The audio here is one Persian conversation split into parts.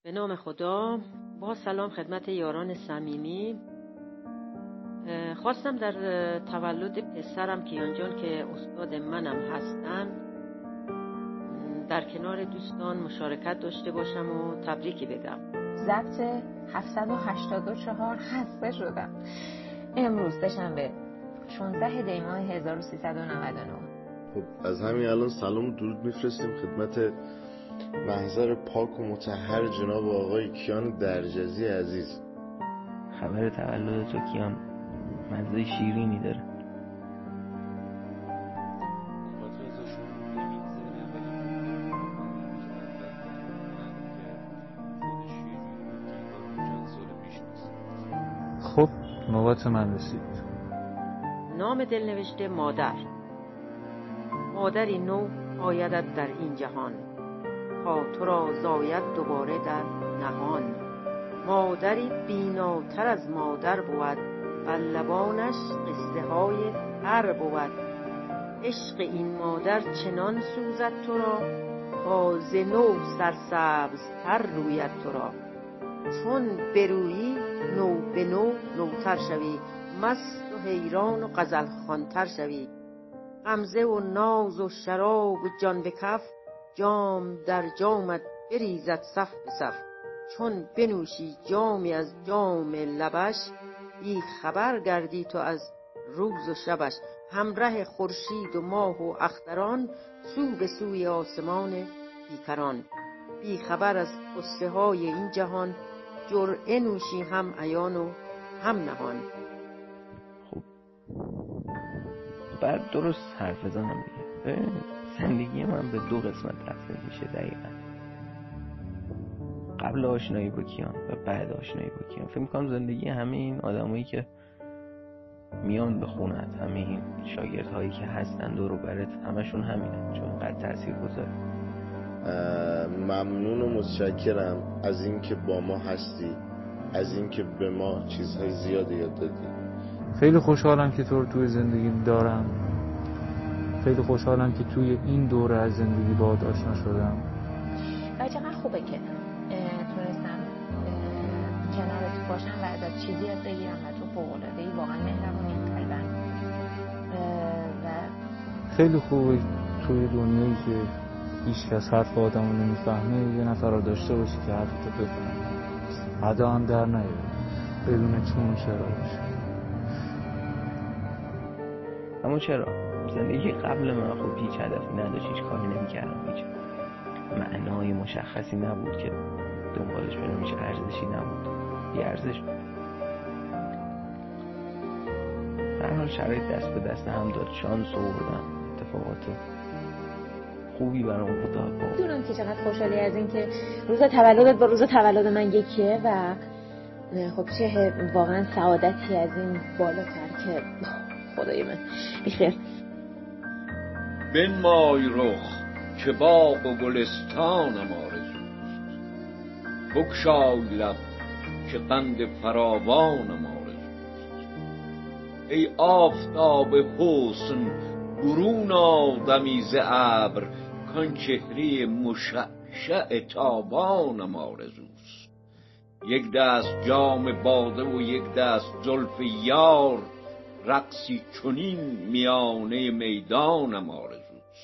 به نام خدا. با سلام خدمت یاران صمیمی. خواستم در تولد پسرم کیان جان که استاد منم هستن در کنار دوستان مشارکت داشته باشم و تبریکی بگم. ضبط 784 حذف شدم. امروز دوشنبه 16 دی ماه 1399. خب از همین الان سلام و درود میفرستیم خدمت محضر پاک و مطهر جناب آقای کیان درجزی عزیز. خبر تولد تو کیان مزه شیرینی داره. خب نوبت من رسید. نام دلنوشته مادر. مادری نو آیدت در این جهان، تا تو را زاید دوباره در نهان. مادری بیناتر از مادر بود، بر لبانش قصه های تر بود. عشق این مادر چنان سوزد تو را، تا ز نو سرسبز تر روید تو را. چون برویی نو به نو نوتر شوی، مست و حیران و غزل خوانتر شوی. غمزه و ناز و شراب و جان به کف، جام در جامت بریزد صف به صف. چون بنوشی جامی از جام لبش، بی خبر گردی تو از روز و شبش. همره خورشید و ماه و اختران، سو به سوی آسمان بیکران. بی خبر از قصه های این جهان، جرعه نوشی هم عیان و هم نهان. خب بعد درست حرف بزنم دیگه. زندگی من به 2 قسمت تقسیم میشه دقیقا. قبل آشنایی با کیان و بعد آشنایی با کیان. فکر میکنم زندگی همه این آدمایی که میان به خونت، همه این شاگردهایی که هستن دور و برت، همشون همینه، چون اینقدر تأثیر گذاره. ممنون و متشکرم از اینکه با ما هستی، از اینکه به ما چیزهای زیادی یاد دادی. خیلی خوشحالم که تو رو توی زندگی دارم. خیلی خوشحالم که توی این دوره از زندگی باهات آشنا شدم. و چقدر خوبه که تونستم کنارت باشم و ازت چیزی یاد بگیرم و تو فوق‌العاده‌ای، واقعا مهربونی قلبن. و خیلی خوبه توی دنیایی که هیچ کس حرف آدمو نمیفهمه یه نفر رو داشته باشی که حرفتو بفهمه، ادا هم در نیاره، بدون چون و چرا باشه. اما چرا؟ زندگی قبل من خب هیچ هدفی نداشت، هیچ کاری نمی‌کردم، هیچ معنای مشخصی نبود که دنبالش برم، هیچ ارزشی نبود، بی ارزش بود. در حال شرایط دست به دست هم داد، شانس آوردن، اتفاقات خوبی برام افتاد. میدونم که چقدر خوشحالی از این که روز تولدت با روز تولد من یکیه و خب چه واقعا سعادتی از این بالاتر که خدای من بیخیر. بنمای رخ که باغ و گلستانم آرزوست، بگشای لب که قند فراوانم آرزوست. ای آفتاب حسن برون آدمی ز ابر، کان چهره مشعشع تابانم آرزوست. یک دست جام باده و یک دست زلف یار، رقصی چنین میانه میدانم آرزوست.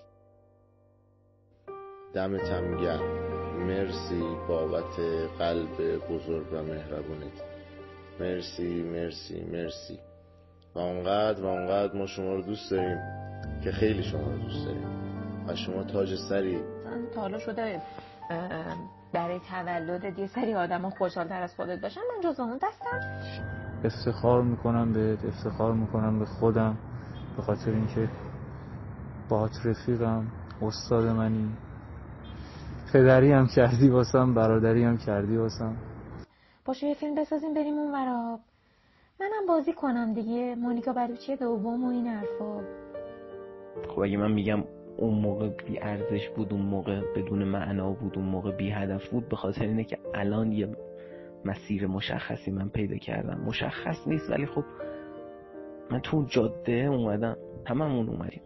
دمتم گرم. مرسی بابت قلب بزرگ و مهربونت. مرسی مرسی مرسی. و اونقدر ما شما رو دوست داریم که خیلی شما رو دوست داریم و شما تاج سری. تا حالا شده برای تولدت یه سری آدم ها خوشحال‌تر از خودت باشن؟ من جز اون دستم. افتخار میکنم بهت، افتخار میکنم به خودم، به خاطر اینکه باهات رفیقم، استاد منی، پدری هم کردی واسم، برادری هم کردی واسم. باشه یه فیلم بسازیم بریم اون ورا، منم بازی کنم دیگه، مونیکا بلوچی دوم و این حرفا. خب اگه من میگم اون موقع بی ارزش بود، اون موقع بدون معنا بود، اون موقع بی هدف بود، به خاطر اینه که الان یه مسیر مشخصی من پیدا کردم. مشخص نیست ولی خب من تو اون جاده اومدم، هممون اومدیم،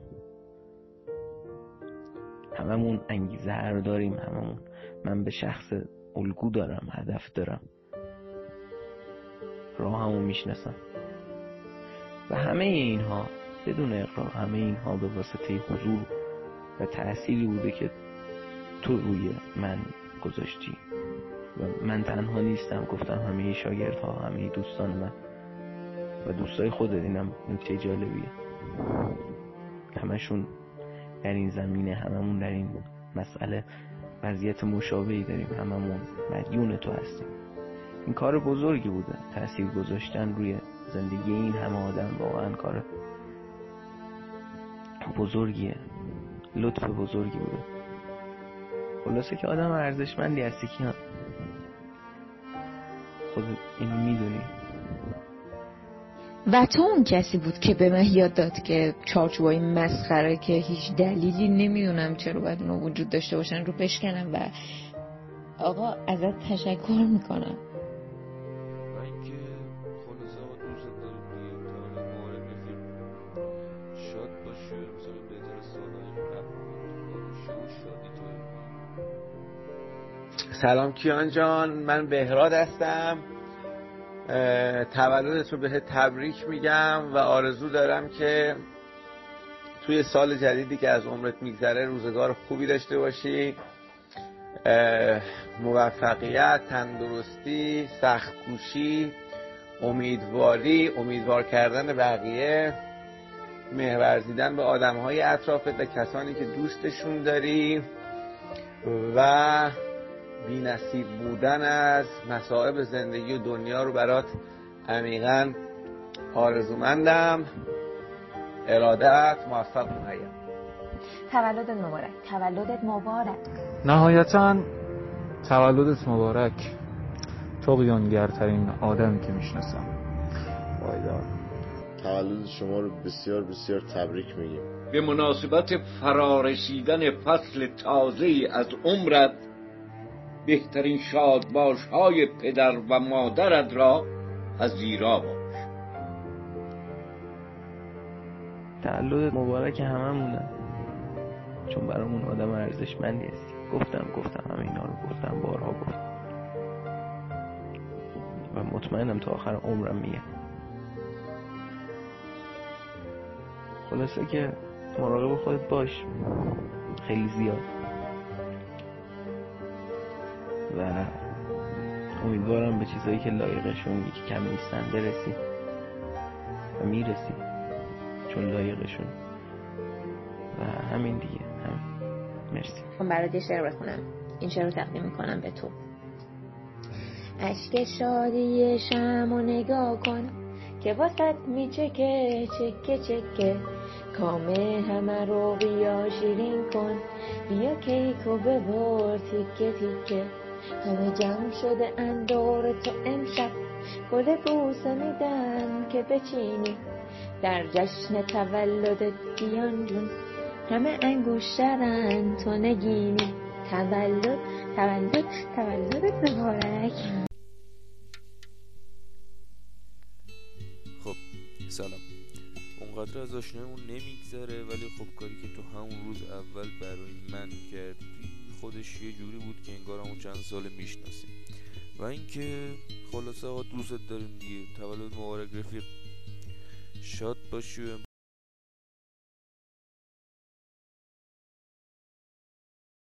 هممون انگیزه رو داریم، هممون. من به شخص الگو دارم، هدف دارم، راهمو میشناسم. و همه اینها بدون اقرار، همه اینها به واسطه حضور و تأثیری بوده که تو روی من گذاشتی. و من تنها نیستم، گفتم همه شاگردها، همه دوستان من و دوستای خودت. اینم نکته جالبیه، همشون در این زمینه، هممون در این مسئله وضعیت مشابهی داریم، هممون مدیون تو هستیم. این کار بزرگی بوده، تأثیر گذاشتن روی زندگی این همه آدم واقعا کار بزرگیه، لطف بزرگی بوده. خلاصه که آدم ارزشمندی هستی کیان، خودت اینو میدونی. و تو اون کسی بود که به من یاد داد که چارچوبای مسخره که هیچ دلیلی نمیدونم چرا باید اونا وجود داشته باشن رو بشکنم. و آقا ازت تشکر میکنم. و اینکه خلاصه آقا دوست داریم دیگه، تولد مبارک رفیق، شاد باشی و مثلا بهتر سالهای قبل باشه و شادی تو. سلام کیان جان، من بهراد هستم. تولدت رو بهت تبریک میگم و آرزو دارم که توی سال جدیدی که از عمرت میگذره روزگار خوبی داشته باشی، موفقیت، تندرستی، سخت‌کوشی، امیدواری، امیدوار کردن بقیه، محور ورزیدن به آدم‌های اطرافت و کسانی که دوستشون داری و بی نصیب بودن از مصائب زندگی و دنیا رو برات عمیقاً آرزومندم. ارادت، موفق و مهیا. تولدت مبارک، تولدت مبارک. نهایتاً تولدت مبارک، طغیانگرترین آدمی که میشناسم. پایدار. تولد شما رو بسیار بسیار تبریک میگیم. به مناسبت فرارسیدن فصل تازه‌ای از عمرت بهترین شادباش‌های پدر و مادرت را پذیرا باش. تولد مبارک هممونه، چون برامون آدم ارزشمندی هستی. گفتم همه اینا رو گفتم، بارها گفتم و مطمئنم تا آخر عمرم میگم. خلاصه که مراقب خودت باش، خیلی زیاد، و امیدوارم به چیزایی که لایقشون یکی کم نیستن برسی و میرسی، چون لایقشون. و همین دیگه، همین. مرسی. من برات یه شعر بخونم. این شعر رو تقدیم میکنم به تو. اشک شادی شمعو نگاه کن که واسط میچکه چکه چکه، کامه همه رو بیا شیرین کن، بیا کیکو ببر تیکه تیکه، همه جمع شده اندور تو امشب، گل بوسه میدن که بچینی، در جشن تولدت کیان جون، همه انگوشترن تو نگینی، تولدت مبارک. خب سلام. اونقدر از آشنایمون نمیگذره، ولی خب کاری که تو همون روز اول برای من کردی خودش یه جوری بود که انگار همون چند سال میشناسیم. و اینکه خلاصه آقا دوست داریم دیگه. تولد مبارک رفیق، شاد باشی و